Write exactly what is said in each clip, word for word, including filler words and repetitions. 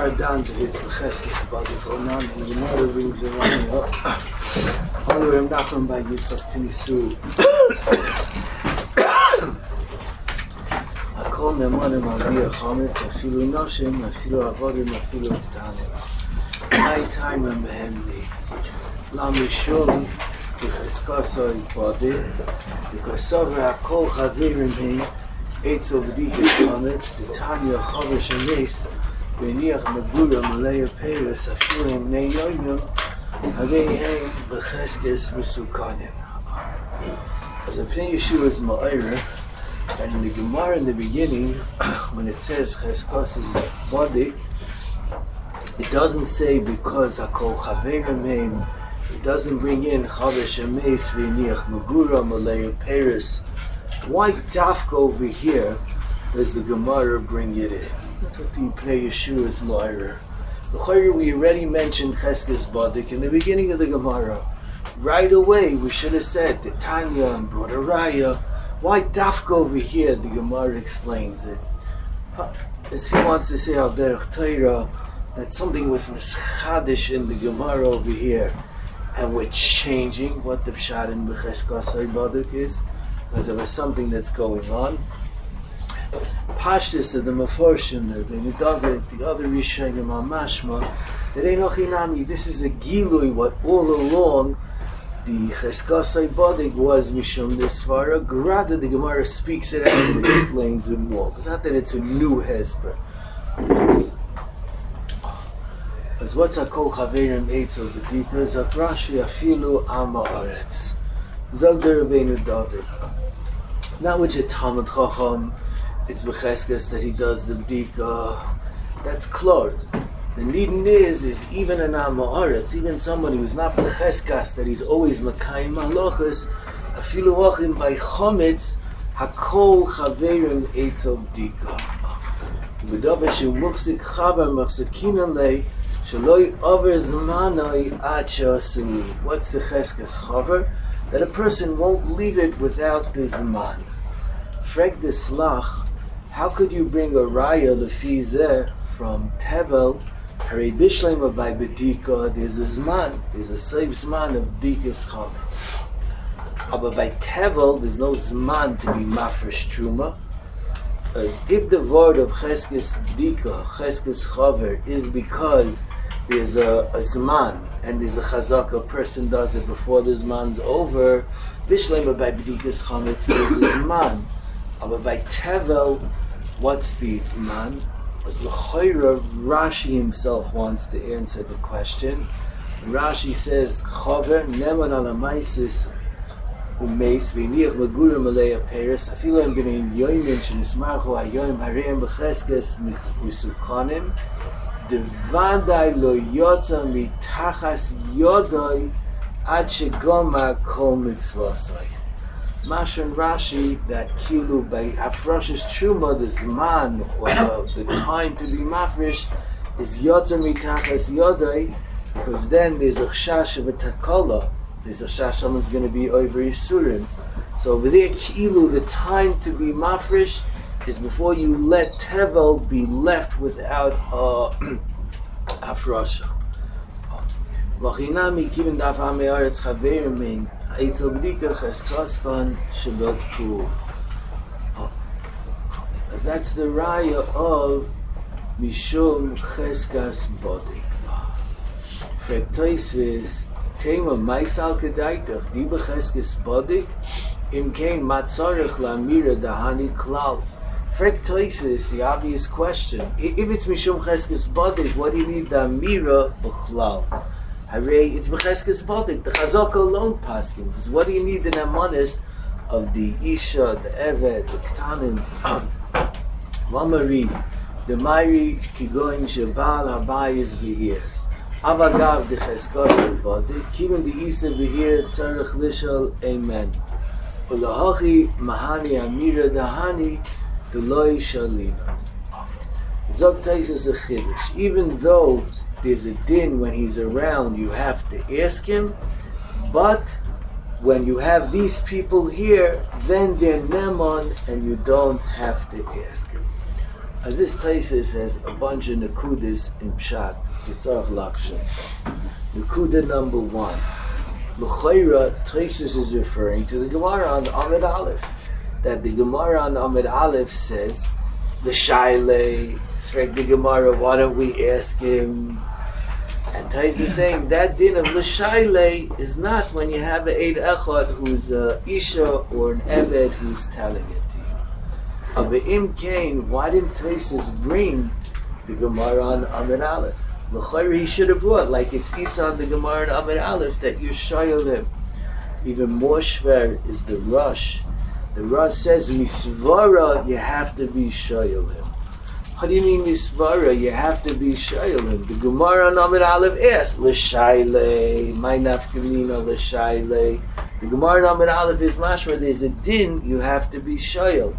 far down to its Cheskes body for now, and the Gemara brings the Rani up. Only Reb Nachman by Yitzchak Tinisu. Hakol nemanim al bia chametz, afilu noshim, afilu avodim, afilu ktanim. My time and behemli. Lam yishom b'cheskasoi body, because over hakol chavirim him, Eitz of the Chametz, the Tanya Chavish and Nes, Beniach Magura Malaya Peres, Afilim Neyoyim, Haveim Becheskes Musukanim. As a Pnei Yeshua's Ma'ira, and in the Gemara in the beginning, when it says Cheskas is body, it doesn't say because Hakol Chaverim Heim, it doesn't bring in Chavish and Nes, Beniach Magura Malaya Peres. Why dafka over here does the Gemara bring it in? That's what the Pnei Yeshua's Ma'ira. We already mentioned Cheskes Badik in the beginning of the Gemara. Right away we should have said the Tanya and brought a Raya. Why dafka over here? The Gemara explains it. As he wants to say al derech Torah that something was mischadish in the Gemara over here, and we're changing what the Pshat in B'cheskas Badik is. Because there was something that's going on. Pashtus of the Meforshim, the Nedavid, the other Rishonim on Mashma, that ain't nochinami. This is a gilui. What all along the Cheskasai Badik was Mishum Desvara. Rather, the Gemara speaks it out and explains it more. But not that it's a new hesper. As what's a kol chaverim eitz of the Dikas of Rashi afilu ama aretz. Zog der Rabbeinu David. Not which a Talmud Chacham, it's Becheskes that he does the Bdika. That's Klor. The Nidin is, is even an Amoritz, even somebody who's not Becheskas, that he's always Makayim Malachas, Afilu Wachim by Chometz, Hakol Chaverim Eitzo Bdika. B'dava she'muchzik Chavar Machzikinan Lei, Shaloi Over Zmanoi Ad She'asu. What's the Cheskas Chavar? That a person won't leave it without the Zman. Freg de Slach, how could you bring a Raya Lefizeh from Tevel? Harei Bishlema by Bedika, there's a Zman, there's a safe Zman of Dikas Chametz. But by Tevel, there's no Zman to be Mafresh Truma. As if the word of Cheskes Bdika, Cheskes Chaver, is because there's a, a Zman, and there's a chazaka, a person does it before the Zman's over, Bishlema by B'dikas Chametz, there's a Zman. But by Tevel, what's the Zman? As L'choira, Rashi himself wants to answer the question. Rashi says, Chaver, Neman ala Maisis, Umeis, V'niach Magurim Aleya Peres, Afilam B'nein Yoimin, Shenismarcho Hayoim Hareim B'cheskes Misukanim, Devadai lo yotza mitachas yodoi ad shegoma kol mitzvosai. Mashon Rashi that kilu by Afrosh's truma, the zman or the, the time to be mafresh is yotza mitachas yodoi, because then there's a chash of a takala. There's a chash someone's going to be over Yisurim. So over there kilu, the time to be mafresh is before you let Tevel be left without uh, Afrosha. Machinami kiven daf ha'me'aretz chaverim min eitzel b'dika cheskaspan shebel k'ul. That's the raya of Mishum Cheskas Bodik. Frek Toisvis Tema Maisal Kedaitach Di B'Cheskes Bodik Im Kein Matzorech La'amira Dahani Klal. Frek Toisvis, the obvious question. If it's Mishum Cheskes Bodik, what do you need the Amira B'Chlal? Harei, it's B'Cheskes Bodik. The Chazaka alone paskins. Is what do you need the Namanis of the Isha, the Evet, the Ktanim? Mamari, the Mairi Kigoin Shabal Habayis V'Hir. Avagav the Cheskos Bodik. Kivin the Isa V'Hir Tzarech Lishal Amen. Ulahachi Mahani Amira Dahani Duloi Shalina. Zog Taisus a Chiddush. Even though there's a din when he's around, you have to ask him, but when you have these people here, then they're Neman and you don't have to ask him. As this Taisis has a bunch of Nakudis in Pshat, Yitzhak Lakshan. Nakuda number one. L'chayra, Taisis is referring to the Gemara on Amid Aleph. That the Gemara on Amid Aleph says, the Shaile, strike the Gemara, why don't we ask him? And Taisis is saying that din of the Shaile is not when you have an Eid Echad who's a Isha or an Eved who's telling it. But Im Kain, why didn't Taisus bring the Gemara on Amid Aleph? L'chayr he should have brought, like it's Isa on the Gemara on Amid Aleph, that you shayel him. Even more shver is the Rush. The Rush says, Misvara, you have to be shayel him. How do you mean Misvara? You have to be shayel him. The Gemara on Amid Aleph asks, L'shayle, my nafkamina L'shayle. The Gemara on Amid Aleph is mashma, there's a din, you have to be shayel.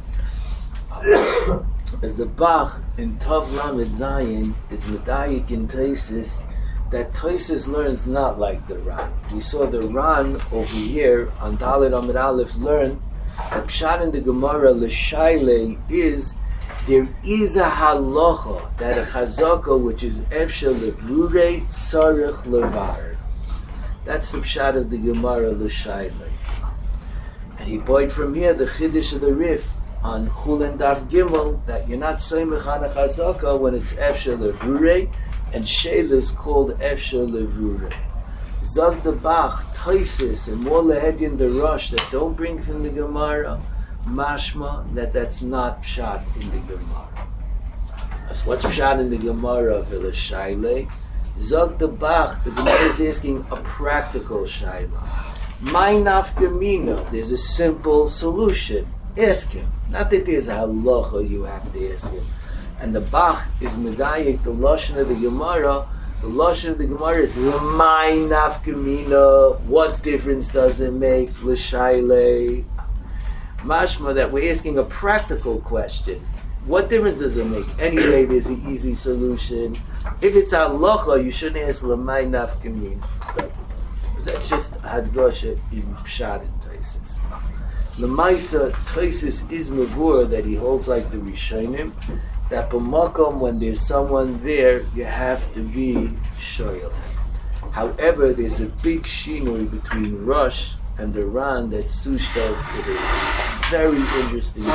As the Bach in Tov Lamed Zayin is Medayik in Taisis, that Taisis learns not like the Ran. We saw the Ran over here on Dalet Amid Aleph learn that Pshat in the Gemara L'shayle is there is a halacha that a chazaka which is Efshel Levrure Sarich Levar. That's the Pshat of the Gemara L'shayle. And he bought from here the Chiddush of the Rif on Chul and Daf Gimel, that you're not Soymech on a Chazaka when it's Efshel Levrure, and Sheil is called Efshel Levrure. Zog the Bach, Taisis, and more Lehedin the Rush that don't bring from the Gemara, mashma, that that's not Pshat in the Gemara. As what's Pshat in the Gemara of L'shayle? Zog the Bach, the Gemara is asking a practical Shaila. My nafkamina, there's a simple solution. Ask him. Not that there's a halacha you have to ask him. And the Bach is medayik, the lashon of the Gemara. The lashon of the Gemara is l'may nafkamina. What difference does it make? L'shayle. Mashma that we're asking a practical question. What difference does it make? Anyway, there's an easy solution. If it's halacha, you shouldn't ask l'may nafkamina. That's just hadgasha in Pshat and Taisis. L'maisa Taisis is mavur that he holds like the Rishonim, that b'makom when there's someone there, you have to be shoyel. However, there's a big shinui between Rush and the Ran that Sush does today. Very interesting.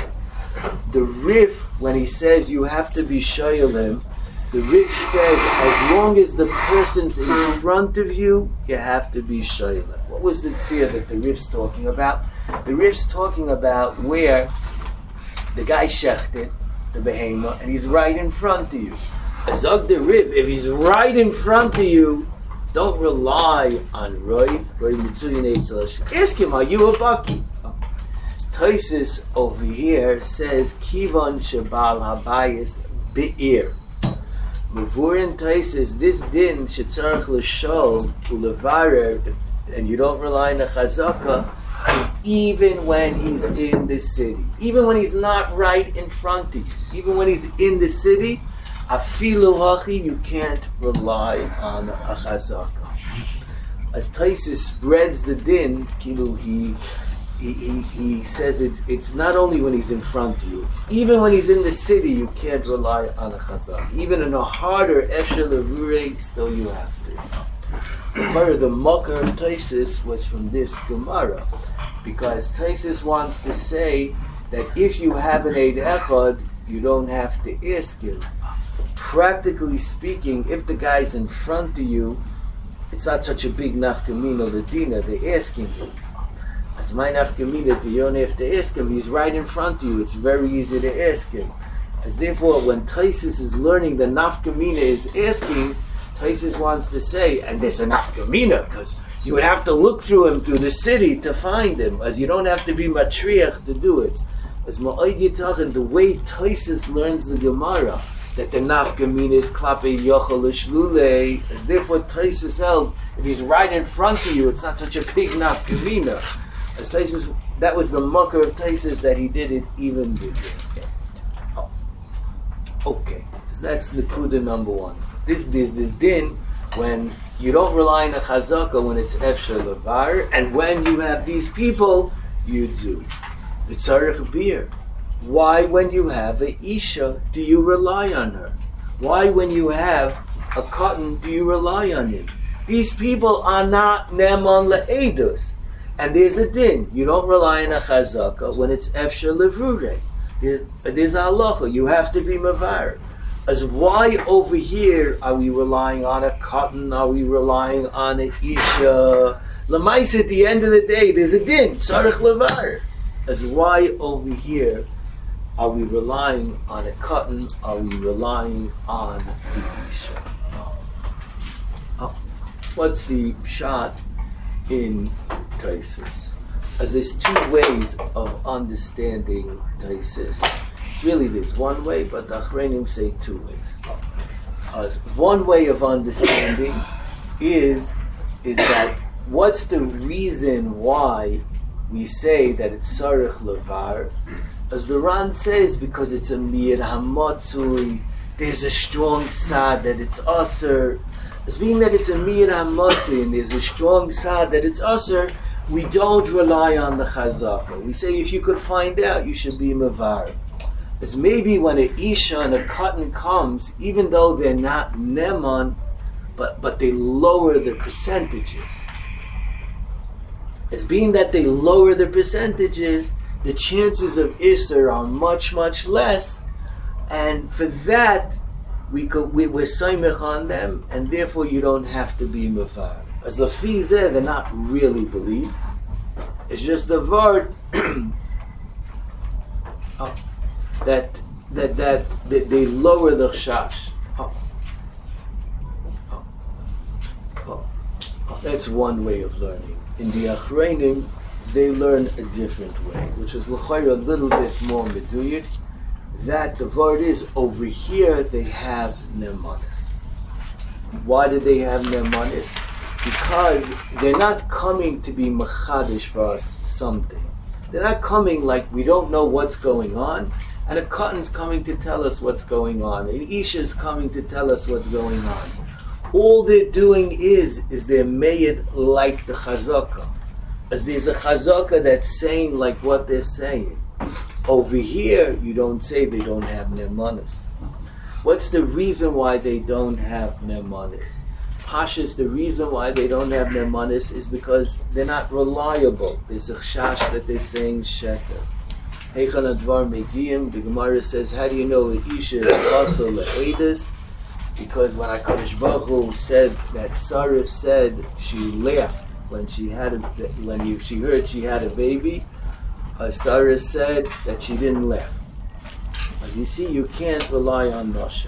The Rif, when he says you have to be shoyel him, the Rif says as long as the person's in front of you, you have to be shoyel him. What was the tzir that the Rif's talking about? The Rif's talking about where the guy shechted the behema and he's right in front of you. Azog the Rif, if he's right in front of you, don't rely on Roy, Roy Mitzuyin Eitzel. Ask him, are you a Baki? Taisis over here says, Kivan Shabal Habayis Be'ir. Mavurin Taisis, this din shetzarech l'shol ulevarer, and you don't rely on the chazaka, is even when he's in the city. Even when he's not right in front of you. Even when he's in the city, afilu hachi, you can't rely on a chazaka. As Taisis spreads the din, kilu, he He, he, he says it's, it's not only when he's in front of you, it's even when he's in the city, you can't rely on a chazak. Even in a harder Efshel Levrure, still you have to. The, the Makar of Taisis was from this Gemara, because Taisis wants to say that if you have an Eid Echad, you don't have to ask him. Practically speaking, if the guy's in front of you, it's not such a big nafkamina ladina, they're asking him. As my nafkamina, you don't have to ask him. He's right in front of you. It's very easy to ask him. As therefore, when Taisis is learning the nafkamina is asking, Taisis wants to say, and there's a nafkamina, because you would have to look through him through the city to find him, as you don't have to be matriach to do it. As ma'od yitachin, the way Taisis learns the Gemara, that the nafkamina is klape yochel l'shlule, as therefore Taisis held, if he's right in front of you, it's not such a big nafkamina. As Taisis, that was the mucker of Taisis that he did it even bigger. Oh. Okay, so that's the kuda number one. This this this din when you don't rely on a chazaka when it's efshel levar, and when you have these people, you do. The tzarech beer. Why, when you have a isha, do you rely on her? Why, when you have a cotton, do you rely on him? These people are not neman le'edus. And there's a din. You don't rely on a chazaka when it's efsher levrure. There, there's a halacha. You have to be mavar. As why over here are we relying on a cotton? Are we relying on a isha? Lamais, at the end of the day, there's a din. Tzarich levar. As why over here are we relying on a cotton? Are we relying on the isha? Oh. What's the shot in Taisus? As there's two ways of understanding Taisus. Really, there's one way, but the Achreinim say two ways. Uh, one way of understanding is is that what's the reason why we say that it's Sarich Levar? As the Ran says, because it's a Mir Hamatzui, there's a strong sad that it's Aser. As being that it's a Mir Hamatzui and there's a strong sad that it's Aser, we don't rely on the Chazaka. We say if you could find out, you should be Mavar. As maybe when an Isha and a cotton comes, even though they're not Neman, but, but they lower their percentages. As being that they lower their percentages, the chances of Isser are much, much less, and for that, we could, we, we're Saimech on them, and therefore you don't have to be Mavar. As Lafi Zeh, they're not really believed. It's just the word oh, that, that, that, that they lower the Chash. Oh. Oh. Oh. Oh. That's one way of learning. In the Achreinim, they learn a different way, which is l'chayr a little bit more meduyik. That the word is over here they have nemanis. Why do they have nemanis? Because they're not coming to be machadish for us something. They're not coming like we don't know what's going on, and a cotton's coming to tell us what's going on, and Isha's coming to tell us what's going on. All they're doing is, is they're made like the chazaka. As there's a chazaka that's saying like what they're saying. Over here, you don't say they don't have nemanis. What's the reason why they don't have nemanis? Pashas, the reason why they don't have nemanis is because they're not reliable. There's a chash that they're saying sheker. Heichan advar megiyim, the Gemara says, how do you know that Isha is also le'edus? Because when HaKadosh Baruch Hu said that Sarah said she laughed when she had a, when you, she heard she had a baby, uh, Sarah said that she didn't laugh. As you see, you can't rely on Noshem.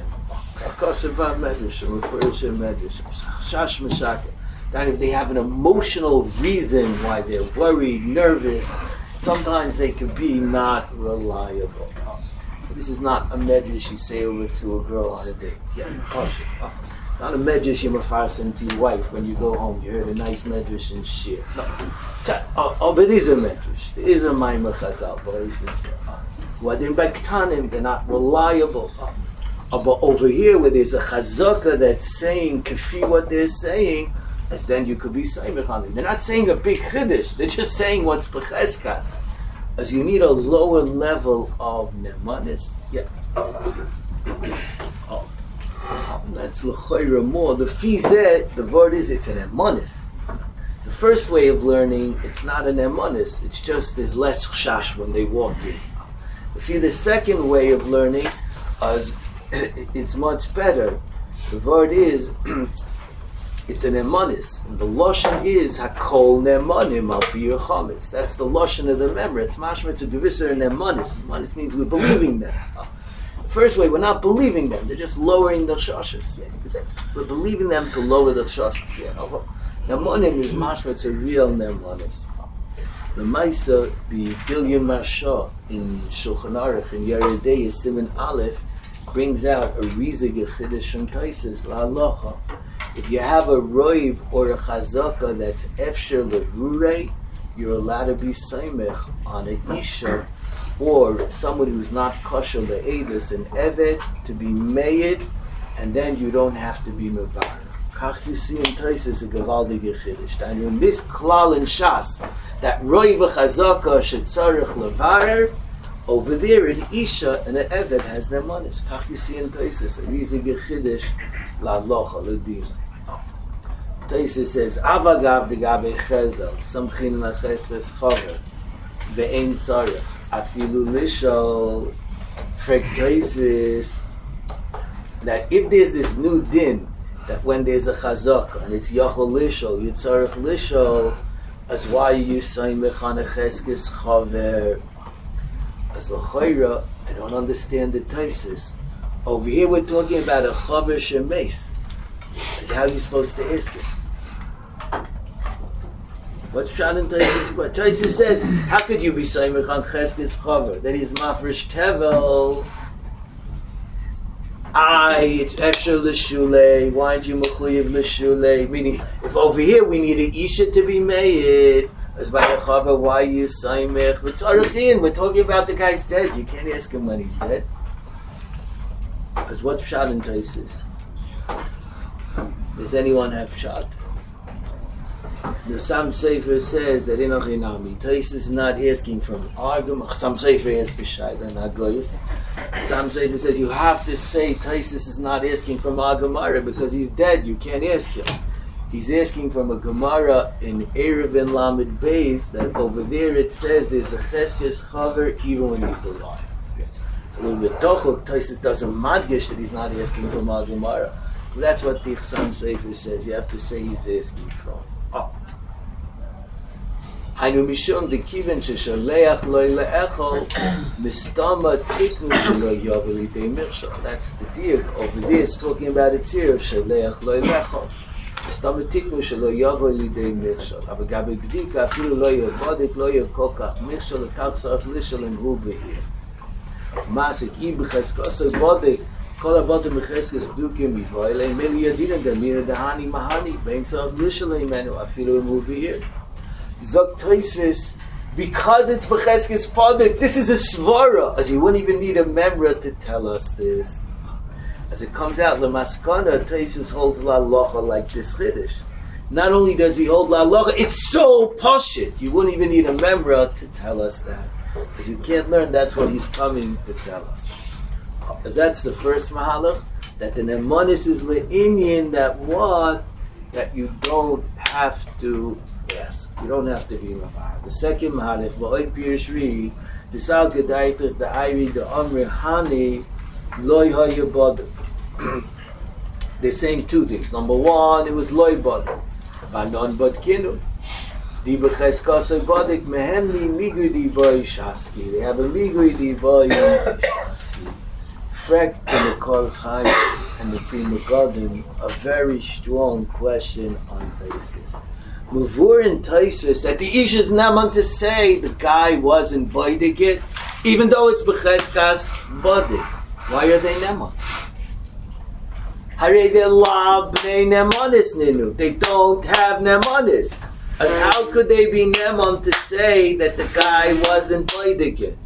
That if they have an emotional reason why they're worried, nervous, sometimes they can be not reliable. This is not a medrash you say over to a girl on a date. Yeah, oh, not a medrash you mafarsim to your wife when you go home. You heard a nice medrash and shir. No, oh, oh, but it is a medrash. It is a maimer chazal. What in Bektanim, they're not reliable. Oh, but over here, where there's a chazaka that's saying kafi what they're saying, as then you could be saimech on them. They're not saying a big chiddush. They're just saying what's becheskas. As you need a lower level of nemanis. Yeah. Oh. That's l'chayra more. The fizeh, the word is it's an nemanis. The first way of learning, it's not an nemanis. It's just there's less chash when they walk in. If you're the second way of learning, as it's much better. The word is it's an emanis. And the lashon is hakol nemanim al bir chametz. That's the lashon of the member. It's mashma, it's a gevisser and emanis. Emanis means we're believing them. The first way, we're not believing them. They're just lowering the shashas. Yeah, you could say we're believing them to lower the shashas. Yeah. Nemanim is mashma, it's a real nemanis. The Maisa, the Gilyon Marsha in Shulchan Aruch in Yeridei Siman Aleph brings out a rizig chiddush and taisis la'alacha. If you have a roiv or a chazaka that's efsher levrurei, you're allowed to be saimech on a isha or someone who's not kosher le'edus and eved to be meyed, and then you don't have to be mevar. Kach you see in taisis a gavaldige chiddush. And in this klal in shas, that roiv chazaka shetzarich levarer, Over there, an Isha and an Eved has their manis. Kach you see in Taisus, a riesige Chiddush, la locha, la din. Taisus says, Avagav de gabe cheldel, samchin la chesves chover, ve'ein sarech, afilu lishol, frek Taisus, that if there's this new din, that when there's a chazak, and it's yachol lishol, yitzarech lishol, as why you say mechane cheskes chover, as l'chayra, I don't understand the Taisus. Over here we're talking about a chaver shemes. Is how you're supposed to ask it. What's Pshat in Taisus? Taisus says, how could you be saying mechan cheskes chaver? That he's mafresh tevel. I, it's efshar l'shulei. Why aren't you mechuyev l'shulei? Meaning, if over here we need an isha to be made, as by a chaver, why you saimech? It's arachin. We're talking about the guy's dead. You can't ask him when he's dead. Because what's Pshat in Taisus? Does anyone have Pshat? The Sam Sefer says that in Achinami, Taisus is not asking from argument. Sam Sefer asks the Shaila, not Goyis. Sam Sefer says you have to say Taisus is not asking from a Gemara because he's dead. You can't ask him. He's asking from a Gemara in Erev and Lamed Beis that over there it says there's a Cheskes Chaver even when he's alive. A little bit Tochok, Taisus doesn't madgish that he's not asking from a Gemara. That's what the Sam Sefer says. You have to say he's asking from. Oh. Hainu mishum de kiven sheshaleach loy leechol mistama tiknu shelo yaveli de mirshal. That's the deal. Over there it's talking about a tzir of shaleach loy leechol. Mistama tiknu shelo yaveli de mirshal. Abagabe b'dika afilu lo yavadik lo yavkokach mirshal lekach sarach lishal and hu behir. Masik ibcheskosay bodik. Kol abotim b'cheskes b'dukim b'voy le'im meli yadina damir dahani mahani bein sarach lishal imenu afilu and hu behir. Zok Tosfos, because it's b'cheskes padik, this is a svara, as you wouldn't even need a memra to tell us this. As it comes out, Lamaskana, Tosfos holds la locha like this chiddush. Not only does he hold la locha, it's so poshit. You wouldn't even need a memra to tell us that, because you can't learn that's what he's coming to tell us. Because that's the first mahalach, that the nemanis is le'inyin, that what, that you don't have to ask. You don't have to be Rav. The second Mahalach, V'oy Pirish Ri, the Sal Gedaitach, the Ayri, the Omri Hani, Loi Hoya Bodim. They're saying two things. Number one, it was Loi Bodim. Banon Bodkinu. Di B'cheskasoi Bodik, Mehemli Migri Di Boy Shaski. They have a Migri Di Boy Shaski. Frek in the Kol Chaim and the Pri Megadim, a very strong question on basis. Mavur and Tosfos that the Ish is naman to say the guy wasn't boidig it, even though it's b'cheskas bodig. Why are they naman? Hare they la b'nei nemanis ninu. They don't have nemanis. And how could they be naman to say that the guy wasn't boidig it?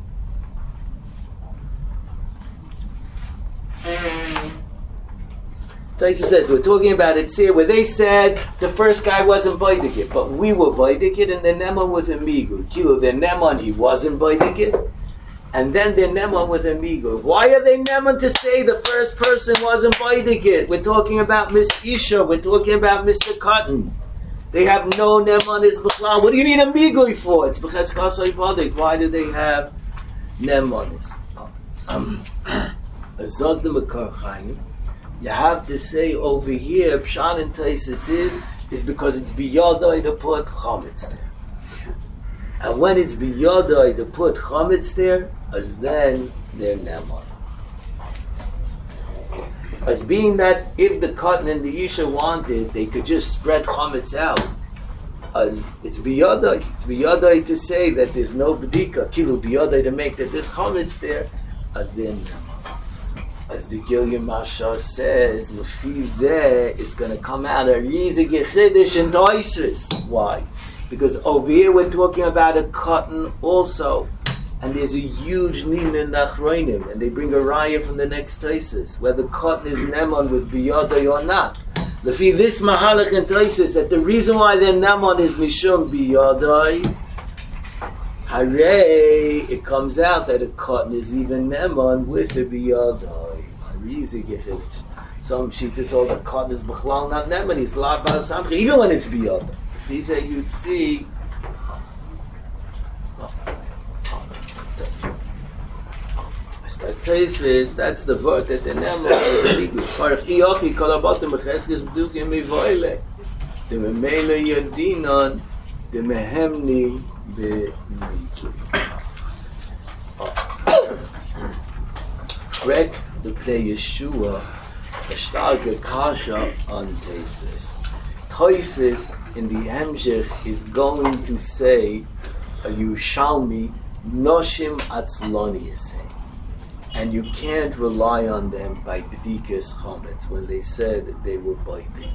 Tosfos says we're talking about it here where they said the first guy wasn't boidik, but we were boidik, and the Neman was a migur. Kilo, their Neman he wasn't boidik, and then their Neman was a migur. Why are they Neman to say the first person wasn't boidik? We're talking about Miss Isha. We're talking about Mister Cotton. They have no Neman is b'chlal. What do you need a migur for? It's because kasoi boidik. Why do they have Nemanis? Um, Azad the Makar Chaim. You have to say over here, Pshat and Tosfos is, is because it's biyadai to put chametz there. And when it's biyadai to put chametz there, as then they're neman. As being that if the cotton and the isha wanted, they could just spread chametz out. As it's biyadai, it's biyadai to say that there's no b'dika, kilu biyadai to make that there's chametz there, as they're neman. As the Gilyon Masha says, Lefizeh, it's going to come out a Rizig Yechidish and Tosfos. Why? Because over here we're talking about a cotton also, and there's a huge lina in the Achroinim, and they bring a raya from the next Tosfos, whether cotton is Neman with Biyadai or not. Lefi this Mahalach and Tosfos, that the reason why they're Neman is Mishum Biyadai, Hooray! It comes out that a cotton is even neman with a biyadai. Harizi gefilish. Some shittas all the cotton is b'chlal not neman. He's lav b'asamchi even when it's biyadai. If he said you'd see. That's Teisvis, that's the word that the Nemo is Parach Iochi Kolabotim Becheskes B'dukim Mivoile the Memele Yadinon the Mehemni B'Miki Frek the Pnei Yeshua a starke Kasha on Teisvis. Teisvis in the Hemshech is going to say a Yushalmi Noshim Atzloni Yisei. And you can't rely on them by b'dikas chometz when they said they were biting.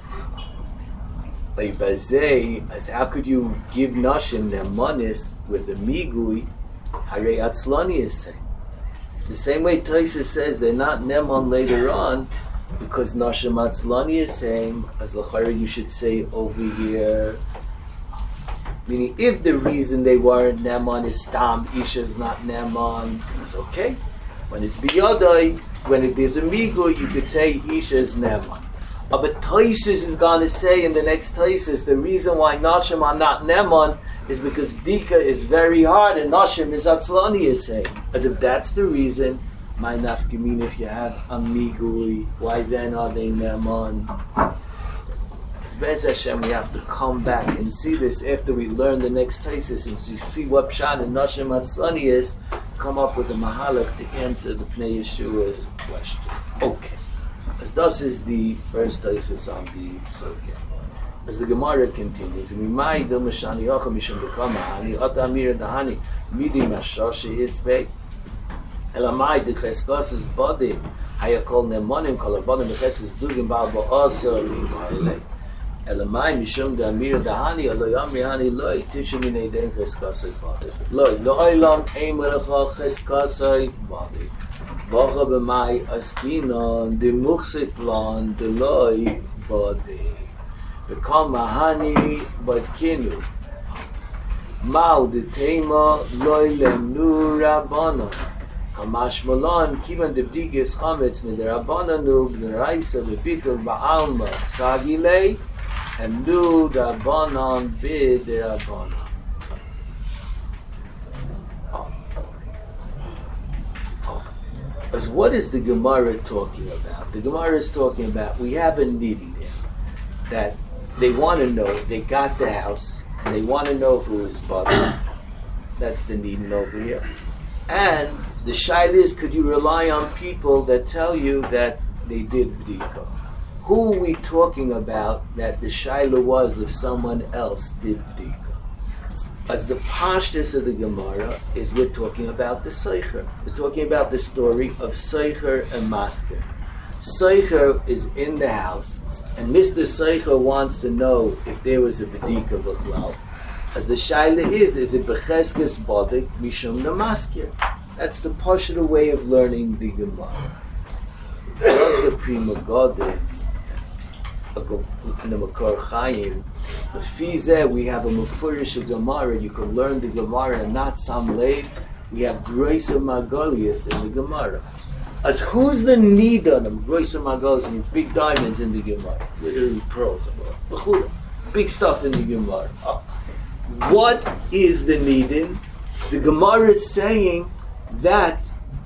By bazei, as how could you give nashim their manis with a migui? Harei atzlani is the same way Taisa says they're not neman later on because nashim atzlani is saying as l'chara you should say over here. Meaning, if the reason they weren't neman is stam isha's not neman, it's okay. When it's biyadai, when it is a migu, you could say Isha is neman. Uh, but Taisus is going to say in the next Taisus, the reason why Nashim are not neman is because Bdika is very hard and Nashim is Atzlani is saying. As if that's the reason, my nafkamin, if you have a migu, why then are they neman? Bez Hashem, we have to come back and see this after we learn the next Taisus and see what Pshat and Nashim Atzlani is. Come up with a mahalach to answer the Pnei Yeshua's question. Okay. As this is the first Taisus on the Sugya. As the Gemara continues, Mimai do Mishani Yocha Mishum Bekama Hani Ota Amir Dahani Midi Mashashi Isbek Elamai de Cheskos's body Hayakol Nemonim Kolabonim Bechesis Dugim Baal Ba'asa Rinkarele Elamai Mishum de Amir Dahani Aloyam Mihani Loi Tishu Minei Den Cheskos's body Loi Lo'ilam Eimerecha Cheskos's body Vacha B'mai Askinon De Muchsitlan De Loi body Bekam Mahani Badkinu Mao De Tema Loi Lemnu Rabbana Kamash Malan Kivan De B'digas Chametz Min De Rabbana Nu B'neraisa B'bitul Ba'alma Sagilei and Nu Rabbanan Bid De Rabbana. As what is the Gemara talking about? The Gemara is talking about we have a needing there that they want to know, they got the house and they want to know if it was butter. That's the needing over here. And the shaila is, could you rely on people that tell you that they did bdika? Who are we talking about that the shaila was if someone else did bdika? As the pashtus of the Gemara is we're talking about the Seicher. We're talking about the story of Seicher and Masker. Seicher is in the house, and Mister Seicher wants to know if there was a b'dika b'chlal. As the shaila is, is it b'cheskes bodik mishum the Masker? That's the partial way of learning the Gemara. So the Prima Godin, in the Makor Chaim, the Fizeh, we have a Mufurish Gemara. You can learn the Gemara and not some late. We have Groisa Magolius in the Gemara. As who's the need on them? Groisa Magolius, and big diamonds in the Gemara. Literally pearls. Big stuff in the Gemara. What is the needin? The Gemara is saying that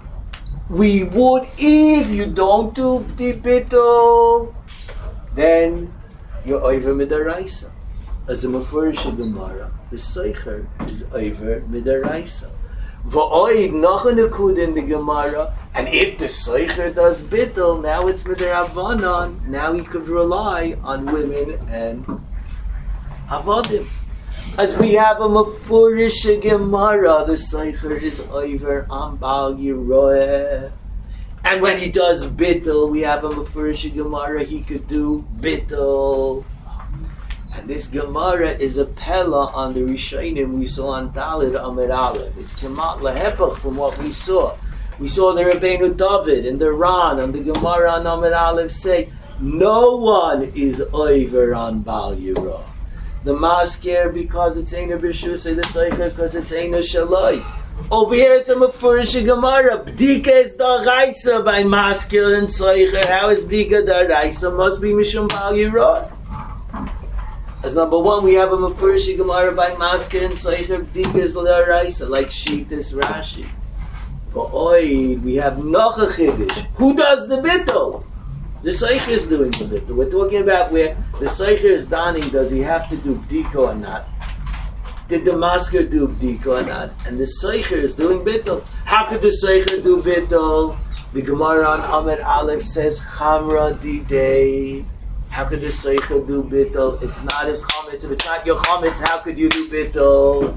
we would, if you don't do the bittul, then you're over midaraisa. As a mafurish Gemara, the Seicher is over midaraisa. V'oid nachanukud in the Gemara, and if the Seicher does bittul, now it's midarabanan. Now he could rely on women and avodim. As we have a mafurish Gemara, the Seicher is over on Baal Yiroeh. And when he does bittul, we have a mafurish Gemara, he could do bittul. And this Gemara is a pella on the Rishonim we saw on Daled Amid Aleph. It's kemat lahepach from what we saw. We saw the Rabbeinu David and the Ran and the Gemara on Amid Aleph say, no one is over on Baal Yiroeh. The masker because it's Eina B'Shusay, the Seicher because it's Eina Shaloi. Over here it's a Mefurish Gemara. Bdika is the Raisa by masker and Seicher. How is Bdika the Raisa? Must be Mishum Bal Yirah. As number one, we have a Mefurish Gemara by masker and Seicher. Bdika is the Raisa, like Shitas Rashi. But oi, we have noch a Chiddush. Who does the bittul? The Seicher is doing the bittul. We're talking about where the Seicher is donning. Does he have to do bdika or not? Did the masker do bdika or not? And the Seicher is doing bittul. How could the Seicher do bittul? The Gemara on Amud Aleph says Chamra Didei. How could the Seicher do bittul? It's not his chametz. If it's not your chametz, how could you do bittul?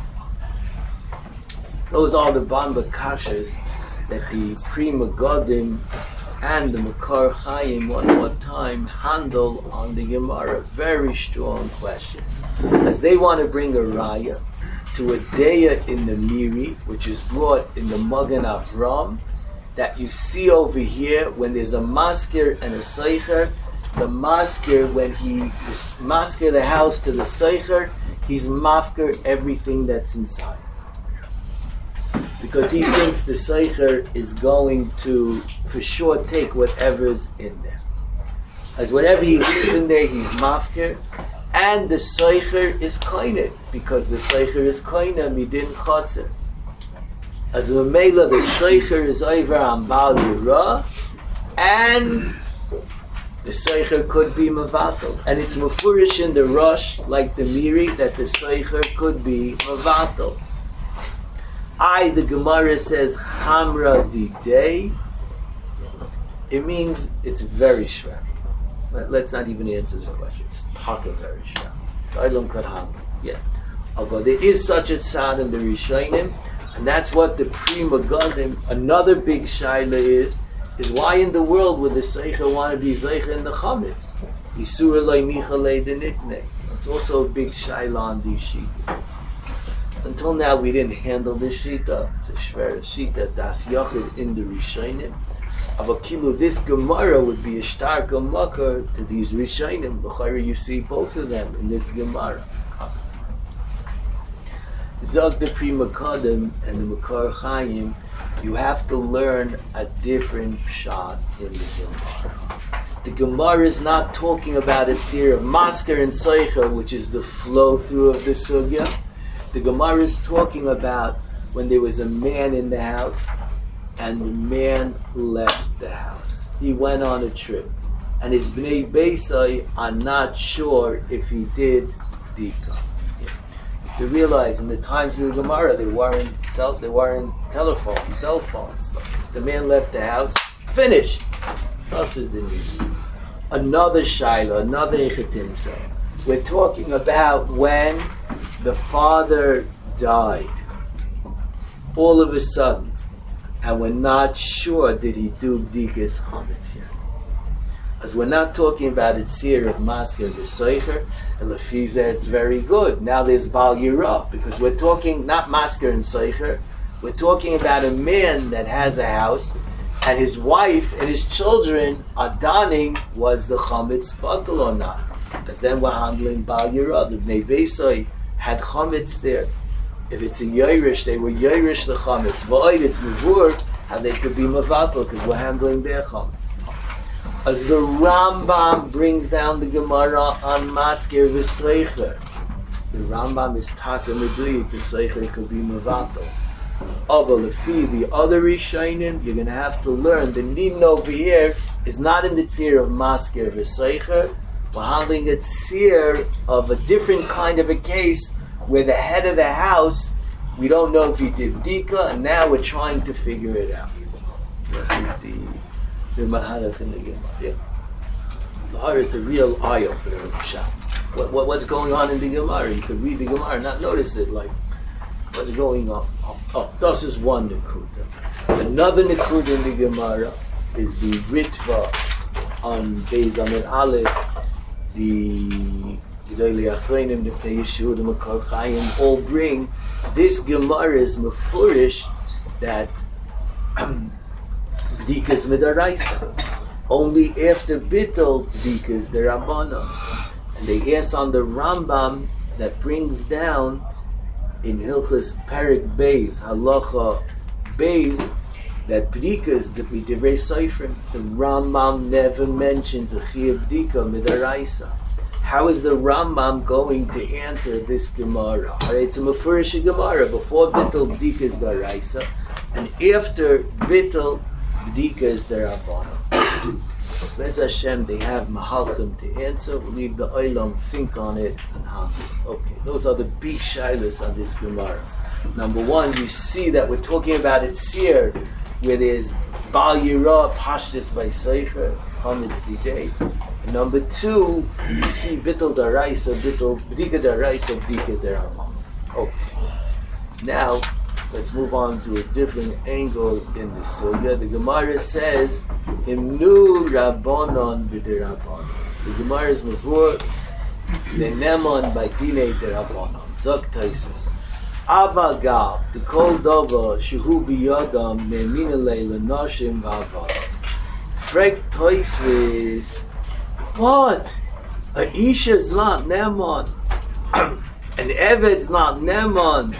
Those are the Bamba Kashas that the Pri Megadim and the Makar Chaim one more time handle on the Gemara. Very strong questions. As they want to bring a raya to a deya in the Miri, which is brought in the Magen Avram, that you see over here when there's a masker and a seicher. The masker, when he masker the house to the seicher, he's mafker everything that's inside. Because he thinks the Seicher is going to, for sure, take whatever's in there. As whatever he leaves in there, he's mafker. And the Seicher is koine, because the Seicher is koine, midin chotzer. As Mamela, the Seicher is over on Bal Yirah, and the Seicher could be Mavatal. And it's Mefurish in the Rosh, like the Miri, that the Seicher could be Mavatal. I, the Gemara says, Chamra Didei. It means it's very shver. Let, let's not even answer the question. It's taka very shver. Olam could handle. Yeah. Although there is such a tzad in the Rishonim, and that's what the Pri Megadim, another big shaila is, is why in the world would the Seicher want to be Zeicher in the Chametz? Yisur Eloi Michalei Denikne. It's also a big shaila on these sheets. So until now we didn't handle this shita. It's a shver shita das yachid in the Rishonim. Avakilu, this Gemara would be a stark makar to these Rishonim. B'chayr, you see both of them in this Gemara. Zog the Pri Megadim and the Makar Chaim, you have to learn a different shot in the Gemara. The Gemara is not talking about a tzir of masker and seicher, which is the flow through of the sugya. The Gemara is talking about when there was a man in the house and the man left the house. He went on a trip. And his Bnei Beisai are not sure if he did Dika. To realize in the times of the Gemara there weren't cell, there weren't telephones, cell phones. The man left the house, finished. Another Shaila, another Echetimsa. We're talking about when the father died all of a sudden, and we're not sure did he do Bdikas Chametz yet. As we're not talking about it seer of Masker the Seicher, and Lefiza it's very good. Now there's Bal Yirah, because we're talking not Masker and Seicher, we're talking about a man that has a house, and his wife and his children are donning was the Chametz Batal or not. As then we're handling Bal Yirah, the Bnei Beisai had chametz there. If it's a Yairish, they were Yairish the chametz. V'oid, it's Mevur, and they could be Mavatal, because we're handling their chametz. As the Rambam brings down the Gemara on Masker v'Seicher, the Rambam is Taka Meduyik, the Seicher could be Mavatal. But if the other Rishonim, you're going to have to learn the Nidin over here is not in the tzir of Masker v'Seicher. We're handling a tzir of a different kind of a case where the head of the house, we don't know if he did Dika, and now we're trying to figure it out. This is the the Mahalach in the Gemara. Yeah. The Har is a real eye opener of Shah. What, what what's going on in the Gemara? You could read the Gemara and not notice it. Like what's going on? Oh, oh this is one Nekuda. Another Nekuda in the Gemara is the Ritva on Beis Amud Aleph. The Gedolei Achronim, the Pnei Yeshua, the Makar Chaim all bring this Gemara is mefurish that Bdikas Midaraisa. Only after Bittul Bdikas the Rabbana. And they ask on the Rambam that brings down in Hilchas Perik Beis, Halacha Beis, that Bdika is the B'divrei Seifrim. The Rambam never mentions a Chiyuv Bdika Midaraisa. How is the Rambam going to answer this Gemara? It's a Mefurish Gemara. Before Bittul Bdika is Daraisa, and after Bittul Bdika is Darabana. Bez Hashem, they have Mahalchim to answer. We'll leave the Olam, think on it, and how. Okay, those are the big shilas on this Gemara. Number one, you see that we're talking about it Seir, where there's Bal Yirah, Pashtus by Seifer, Hametz Didei. And number two, you see Bittul Daraisa, Bittul Bdika Daraisa, Bdika Darabana. Okay. Now, let's move on to a different angle in the Sugya. The Gemara says, Himnu Rabbanon B'derabbanon. The Gemara is Mavur, Lenemon by Dinei Derabbanon. Zok Taisus. Aval Gal, the Kol Dova, Shehu B'yadam, Me'minalei L'noshim V'aval. Frek Taisus. What? A Isha's not Nemon. An Eved's not Nemon.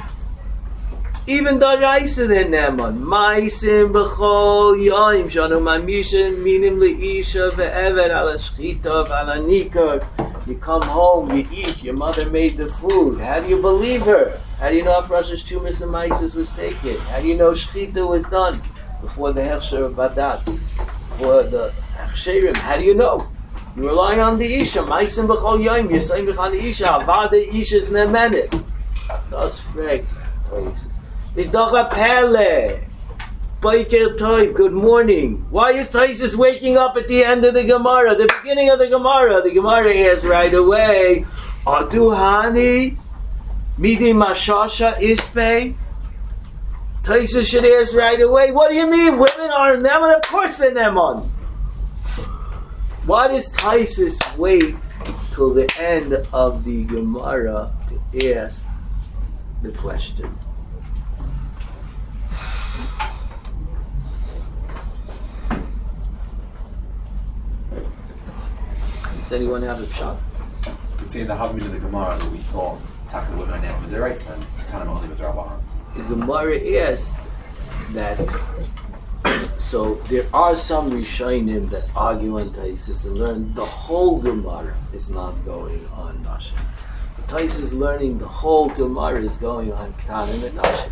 Even Daraisa than Neman. Maisim b'chol yoim shanu mamishin minim leisha ve'eved ala shchita v'ala nikar. You come home, you eat, your mother made the food. How do you believe her? How do you know if Rosh Hashanah and Maisis was taken? How do you know shchita was done before the hechsher of badatz? Before the hechsherim? How do you know? You rely on the isha. Maisim b'chol yoim yisayim b'chol the isha. Avada isha's nemenis. Das frek. It's doch a pele. Boiker Tov, good morning. Why is Taisus waking up at the end of the Gemara, the beginning of the Gemara? The Gemara asks right away, Adu Hani, Midi Mashasha Ispe? Taisus should ask right away, what do you mean? Women are Neman? Of course they're Neman. Why does Taisus wait till the end of the Gemara to ask the question? Does anyone have a shot? Could say in the Havamid of the Gemara that we thought tackle the women are now, but they're right, then Tanam only with Rabbanan. The Gemara is that so there are some Rishonim that argue on Taisus and learn the whole Gemara is not going on Nashim. Taisus is learning the whole Gemara is going on Ktanim and Nashim.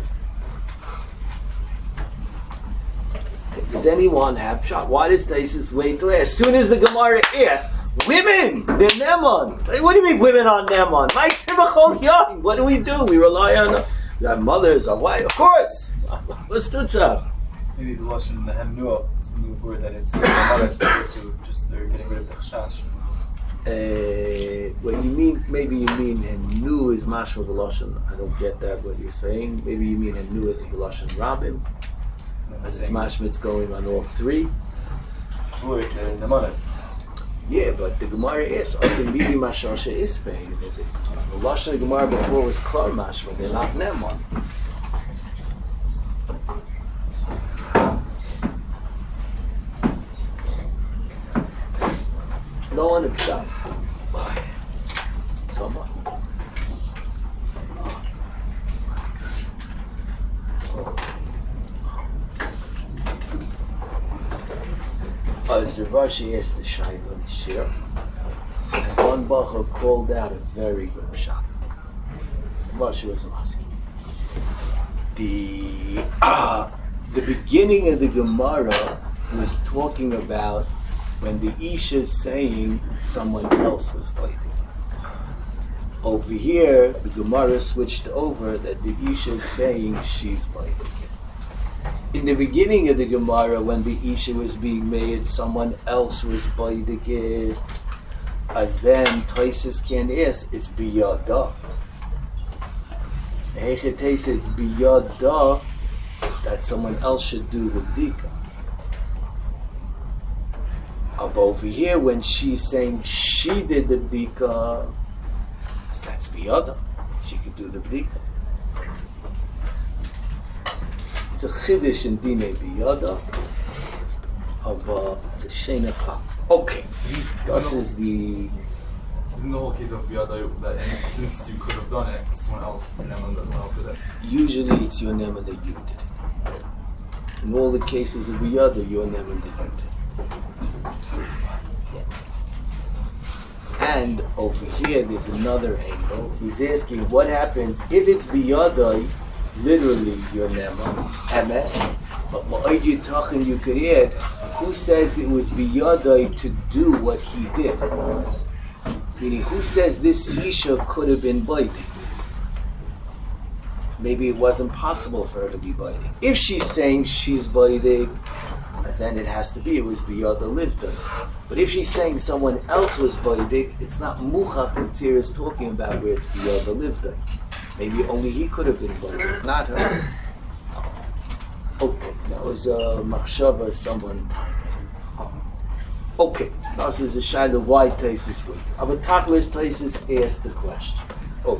Does anyone have shot? Why does Taisus wait till as soon as the Gemara asks? Women, they're Neman. What do you mean women are Neman? What do we do? We rely on our mothers, our wife. Of course. What's Tutsa? Maybe the Lashon Hemnua is moving forward that it's not supposed to just they're getting rid of the Chashash. Uh, what you mean? Maybe you mean Hemnu is mashma v'lashon. I don't get that. What you're saying? Maybe you mean Hemnu is v'lashon Rabim. As it's mashma, it's going on all three. Or it's a Nemanis. Yeah, but the Gemara is the Midi Mashasha Ispe. The Lashon Gemara before was Klar Mashma. They're not Neman. No one himself. Someone. As Rav Ashi asked the Shaila Shir, and one Bacha called out a very good shot. Rav Ashi was asking. The uh, the beginning of the Gemara was talking about when the Isha is saying someone else was fighting. Over here, the Gemara switched over that the Isha is saying she's fighting. In the beginning of the Gemara, when the Isha was being made, someone else was fighting. As then, Taisus can ask, it's biyada. Hechetesa, it's biyada that someone else should do the bdika. But over here, when she's saying she did the bdika, that's biyada. She could do the bdika. It's a chiddush in dinei biyada of uh, it's a shenecha. Okay, this is the Isn't the whole case of Biyada that since you could have done it, someone else, your Neman does not do that? Usually it's your Neman that you did it. In all the cases of Biyada, your Neman that you did it. And over here, there's another angle. He's asking, what happens if it's biyadai, literally your nema, M S, but ma'od yitachin you could add, who says it was biyadai to do what he did? Meaning, who says this Isha could have been baiting? Maybe it wasn't possible for her to be baiting. If she's saying she's baiting, then it has to be, it was biyada livda. But if she's saying someone else was baidik, it's not muchach that Tzir is talking about where it's biyada livda. Maybe only he could have been baidik, not her. Okay, that was a machshava someone. Okay, now this is a shaila why Taisus would. Aber Tachlis Taisus asked the question. Okay.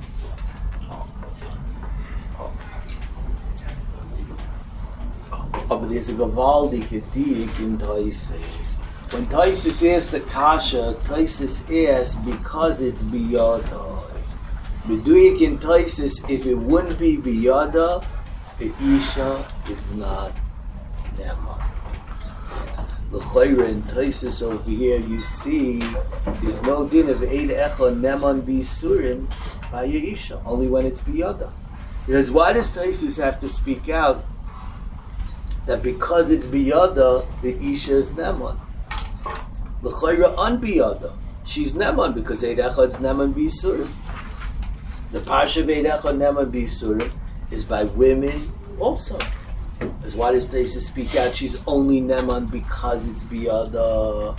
But there's a gewaltige diik in Taisus. When Taisus asks the kasha, Taisus asks because it's biyada. Meduik in Taisus, if it wouldn't be biyada, the isha is not nema. The chayra in Taisus over here, you see, there's no din of eid echa neman bisurim by your isha, only when it's biyada. Because why does Taisus have to speak out that because it's biyada, the isha is neman? L'chayra on biyada, she's neman because eid echad's neman bisurim. The parsha of eid echad neman bisurim is by women also. As why does Taisus speak out? She's only neman because it's biyada.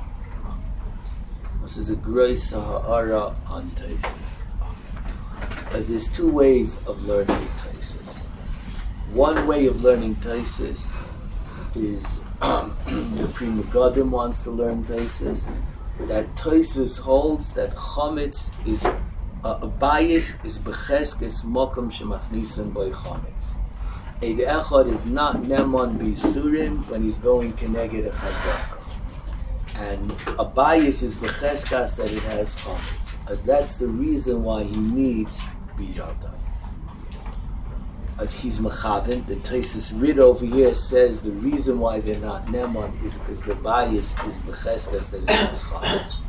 This is a grace ha'ara on Taisus. As there's two ways of learning Taisus. One way of learning Taisus is um, the Pri Megadim wants to learn Taisus. That Taisus holds that chametz is uh, a bias is becheskes mokum shemachnisim by chametz. Eid echad is not neman bisurim when he's going keneged a chazaka, and a bias is becheskas that it has chametz, as that's the reason why he needs biyada. As he's mechaven, the Taisus Rid over here says the reason why they're not neman is because the bias is becheskas that it has chametz.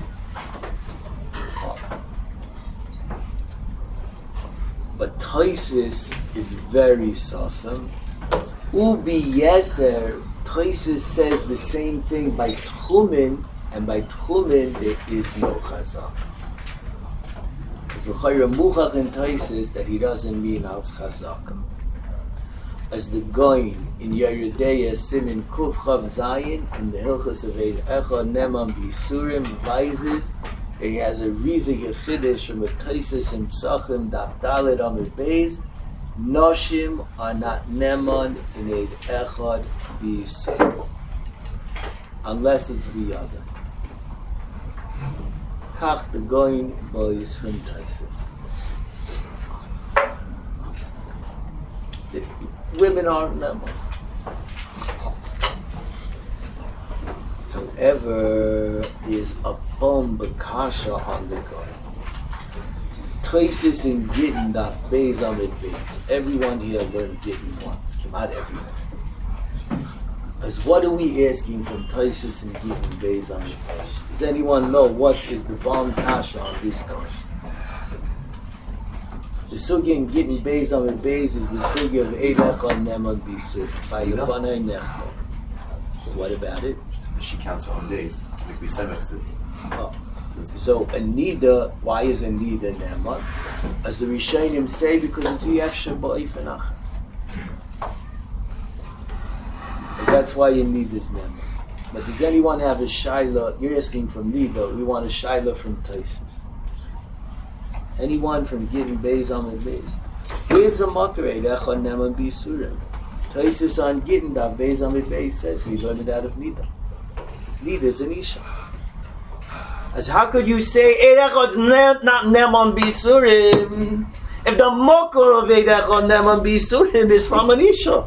But Taisus is very sasam. Ubi Yeser, Taisus says the same thing by Tchumen, and by Tchumen there is no chazak. As the Chayra Muchach in Taisus that he doesn't mean als chazak. As the Goin in Yeridea Simin Kuf Chav Zayin in the Hilchas of Eid Echad Neman Bisurim advises he has a reason Yechidish from a Taisus in Psachim Daf Dalet Amud Beis. Noshim are not neman in Eid Echad B'Yisrael unless it's biyada. Kach the Goin boys from Taisus. The women are neman. However, there's a bomb bakasha on the Goin. Taisus in Gittin Daf Beis Amud Beis. Everyone here learned Gittin once. Not everyone. As what are we asking from Taisus in Gittin Beis Amud Beis? Does anyone know what is the bomb kasha on this Goin? The sugya in Gittin Beis Amud Beis is the sugya of Eid Echad Neman B'Yisur by Yochanan Nechmo. What about it? She counts her own days. Like we said, it. Oh. So a nida, why is a nida neman? As the Rishonim say, because it's a yefsha ba'ifenach. That's why a nida is neman. But does anyone have a shaila? You're asking from nida. We want a shaila from Taisus. Anyone from Gittin Beis Amud Beis? Where's the makar Eid Echad Neman B'Yisurim? Taisus on Gittin Daf Beis Amud Beis says we learned it out of nida. Nida is an isha. As how could you say Eid Echad's ne- not neman b'Yisurim if the makar of Eid Echad neman b'Yisurim is from an isha?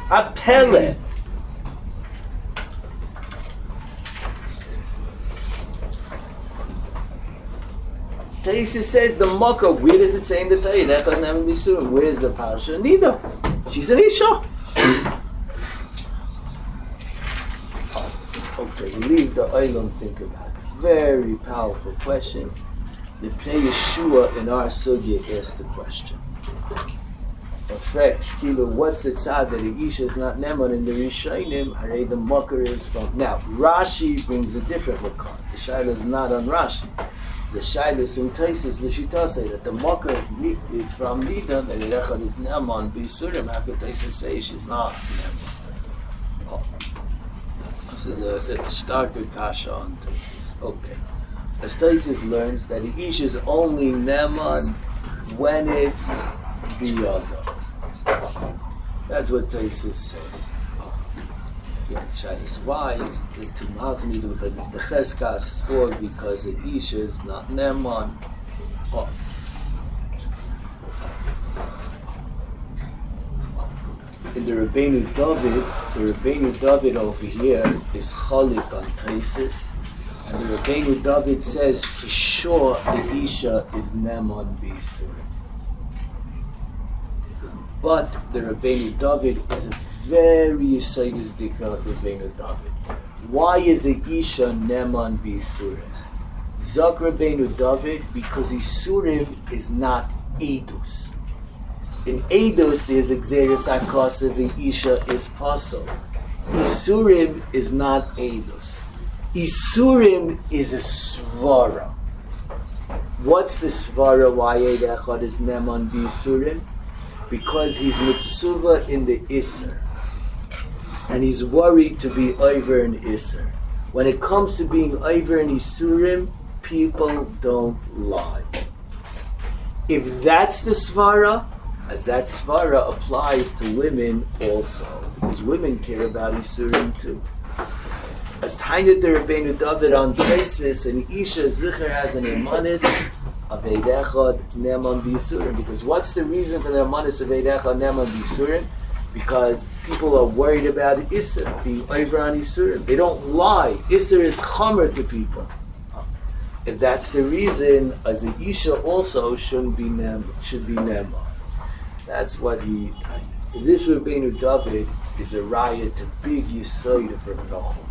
A pele. Taisa says the Makkah. Where does it say in the Torah? Echad neman bisurim. Where is the parasha? Neither. She's an Isha. Okay, leave the Olam, think about it. Very powerful question. The Pnei Yeshua in our sugya asked the question. In fact, Kilo, what's the tzad that the Isha is not Neman in the Rishonim? Hare the Makar is from. Now, Rashi brings a different Makar. The Shaila is not on Rashi. The Shaila is from Taisis, Lishita say that the Makar is from Nida, that the Echad is Neman, Bisurim. How could Taisis say she's not Neman? Oh. This is a, a starker kasha on Taisis. Okay. As Taisis learns that the Ish is only Neman when it's Biyada. That's what Taisis says. Yeah, Shai's why is to Malchmida because it's Becheskas or because the Ish is not Neman. Oh. In the Rabbeinu David, the Rabbeinu David over here is Chalik on Taisis. And the Rabbeinu David says for sure the Isha is Neman B'Yisurim. But the Rabbeinu David is a very Yisayis Dika Rabbeinu David. Why is the Isha Neman B'Yisurim? Zak Rabbeinu David because Yisurim is not Eidus. In Eidos there's Exeris Akasa, the Isha is Pasal. Isurim is not Eidos. Isurim is a Svara. What's the Svara? Why Eid Echad is Neman B'Yisurim? Because he's Mitsuva in the Isser. And he's worried to be over in Isser. When it comes to being over in Isurim, people don't lie. If that's the Svara, as that svara applies to women also, because women care about Isurim too. As Tainut the Rabbeinu David on Taisis, and Isha Zicher has an Emanis of Eid Echad Neman B'Yisurim. Because what's the reason for the Emanis of Eid Echad Neman B'Yisurim? Because people are worried about Isser, being over on Isurim. They don't lie. Isser is chomer to people. If that's the reason, as the Isha also shouldn't be Neman, should be Neman. That's what he. This Rabbeinu David is a riot to big Yisoid for Menachem.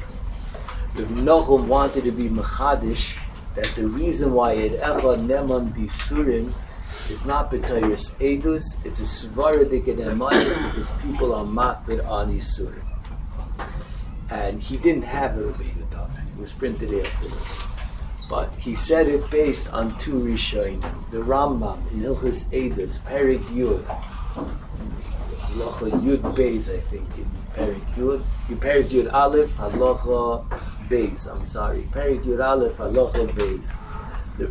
If Menachem wanted to be Mechadish, that the reason why it Echad Neman B'Yisurim is not B'Tayris Edus, it's a Svaradik and Emanis because people are makbid on Yisurim. And he didn't have a Rabbeinu David, it was printed afterwards. But he said it based on two Rishonim. The Rambam in Hilchos Eidos, Perik Yud, Halacha Yud Beis, I think, in Perik Yud, in Perik Yud Aleph, Halacha Beis, I'm sorry, Perik Yud Aleph, Halacha Beis. The,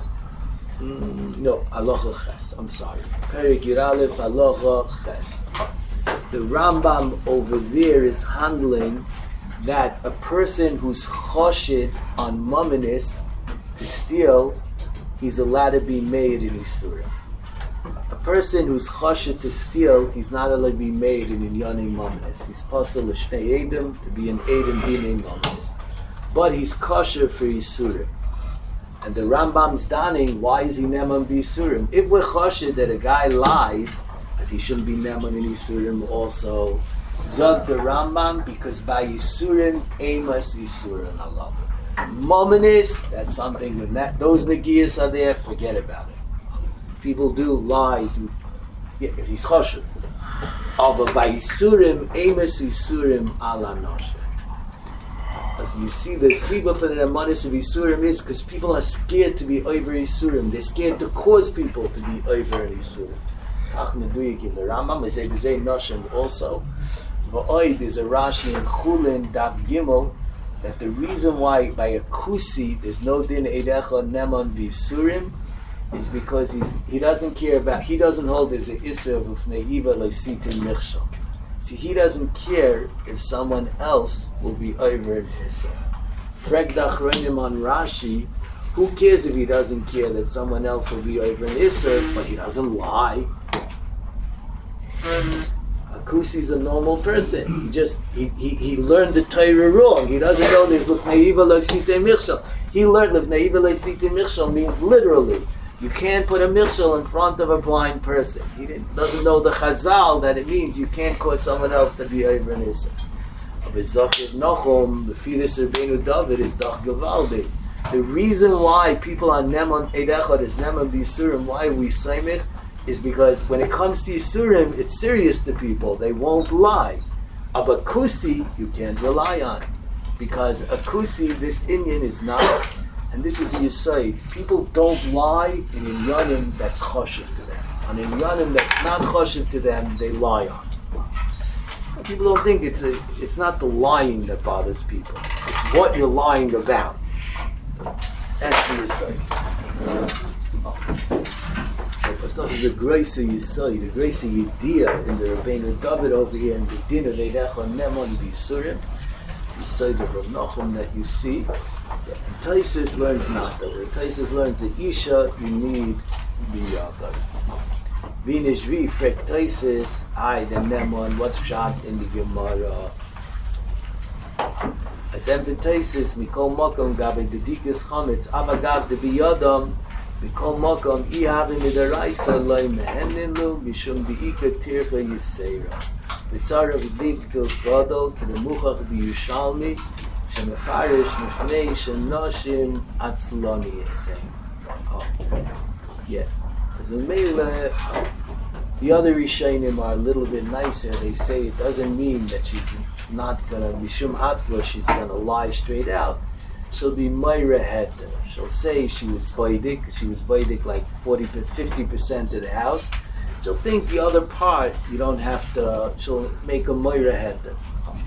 mm, no, Halacha Ches, I'm sorry. Perik Yud Aleph, Halacha Ches. The Rambam over there is handling that a person who's choshid on mamanis to steal, he's allowed to be made in Isurim. A person who's choshid to steal, he's not allowed to be made in Inyanim mamanis. He's possible l'shnei edim to be an edim b'nei mamanis, but he's kosher for Isurim. And the Rambam's daning, why is he neman b'Yisurim? If we're choshid that a guy lies, as he shouldn't be neman in Isurim also. Zog the Rambam, because by Yisurim, Amos Yisurim Allah. Mominis, that's something when that those Nagiyas are there, forget about it. People do lie, do, yeah, if he's choshev. Oh, but by Yisurim, Amos Yisurim Allah Noshe. As you see, the Siba for the Amanis of Yisurim is because people are scared to be over Yisurim. They're scared to cause people to be over Yisurim. Kach Meduyik in the Rambam, is a B'zei Noshem also. V'oid is a Rashi in Chulin Daf Gimel that the reason why by a kusi there's no din Eid Echad Neman B'Yisurim is because he's he doesn't care about he doesn't hold as a Isser of Neiva Loisitin Michsham. See, he doesn't care if someone else will be over in Isser. Frek Dachronim on Rashi, who cares if he doesn't care that someone else will be over in Isser, but he doesn't lie. Kusi is a normal person. He just he, he, he learned the Torah wrong. He doesn't know this L'fnei Iva Lo Sitei Michshel. He learned L'fnei Iva Lo Sitei Michshel means literally you can't put a michshel in front of a blind person. He didn't, doesn't know the Chazal that it means you can't cause someone else to be over Nisa. But Zachir Nachum, the fetus Rabbeinu David is Dach Gavaldi. The reason why people are Neman Eidechad is Neman B'Yisurim, why we say it, is because when it comes to Yisurim, it's serious to people. They won't lie. Of a Kusi, you can't rely on. Because a Kusi, this Indian is not, and this is Yisayid, people don't lie in Inyanim that's choshev to them. On Inyanim that's not choshev to them, they lie on. People don't think it's a, it's not the lying that bothers people. It's what you're lying about. That's the Yisayid. So there's a grace of Yisayid, a grace of Yediyah in the Rabbeinu David over here in the din of Eidecha Neman B'Yisurim, Yisayid of Rav Nachum that you see. And Taisus learns not that. Where Taisus learns that Isha, you need B'Yagad. V'nishvi frek Taisus, I the Neman, what's shot in the Gemara? As Empen Taisus, Mikol Makom Gabe Dedikas Chametz, Abagav de B'Yadam, Mikol Makom Ihavim Midaraisa Loi Mehenin Lu Mishum B'Ika Tircha Yisera V'tzara V'dik Til Gadol K'nemuchach B'Yushalmi Shemefarish Mifnei Shenoshim Atzloni Yisei. Oh, yeah. As a Mele, the other Rishonim are a little bit nicer. They say it doesn't mean that she's not gonna Mishum Atzlo, she's gonna lie straight out. She'll be Moira Heter. She'll say she was Vaidik, she was Vaidik like forty, fifty percent of the house. She'll think the other part, you don't have to, she'll make a Moira Heter.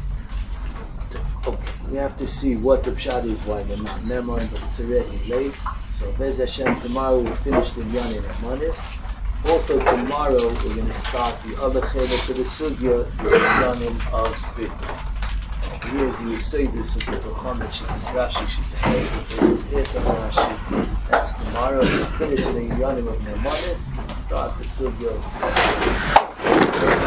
Okay, we have to see what the pshat is, why they're not Neman, but it's already late. So Bez Hashem, tomorrow we'll finish the Yanin of Manis. Also tomorrow we're going to start the other cheder for the Sugya, the Yanin of Bit. Here's the Yisodis of the Chomet, Shittis Rashi, Shittis Esa Rashi. That's tomorrow. We'll finish the Yanim of Nemanis and start the Sugya.